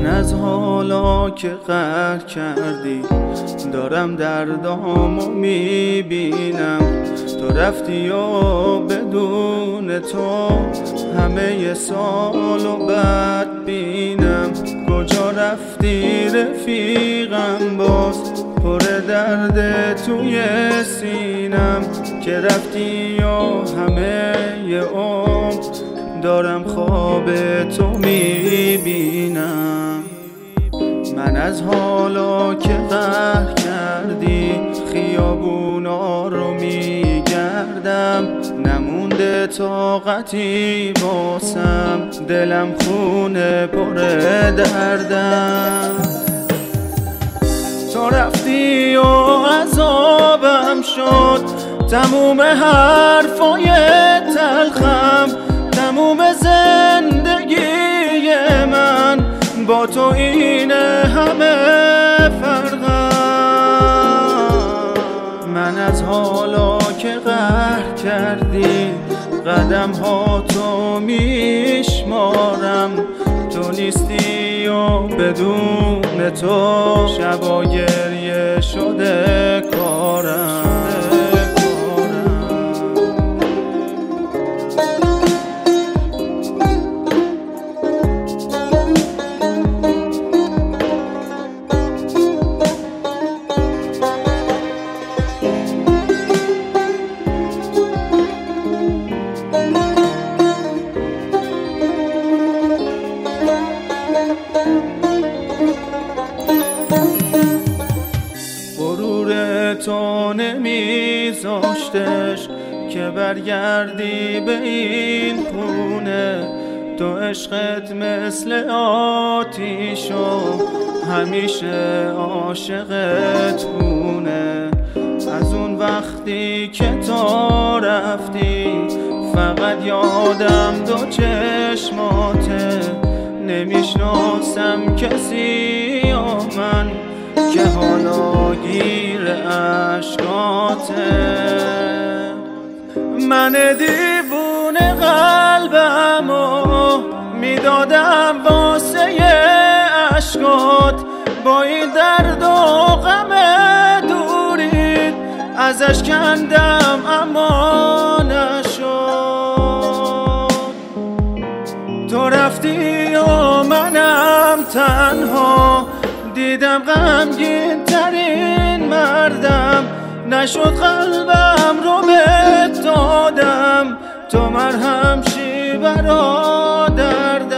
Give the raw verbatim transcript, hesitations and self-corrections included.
از حالا که قهر کردی دارم دردامو میبینم. تو رفتی و بدون تو همه ی سالو بد بینم. کجا رفتی رفیقم باز پر درد توی سینم، که رفتی و همه ی عمر دارم خواب تو میبینم. من از حالا که قهر کردی خیابونا رو میگردم، نمونده طاقتی واسم، دلم خونه پر دردم. تو رفتی و عذابم شد تموم حرفای تلخم، تموم زندگی من با تو این همه فرقم. من از حالا که قهر کردی قدم ها تو میشمارم، تو نیستی و بدون تو شبا گریه شده کارم. غرور تو نمیذاشتش که برگردی به این خونه، تو عشقت مثل آتیش و همیشه عاشقت بونه. از اون وقتی که تو رفتی فقط یادم دو چشماته، نمیشناسم کسی و من که حالا گیر عشقاته. من دیوونه قلبمو میدادم واسه عشقات، با این درد و غم دورید ازش کندم اما نشد. تو رفتی و منم تنها دیدم غمگین ترین مردم، نشد قلبم رو بهت دادم، تو مرهم شی برا دردم.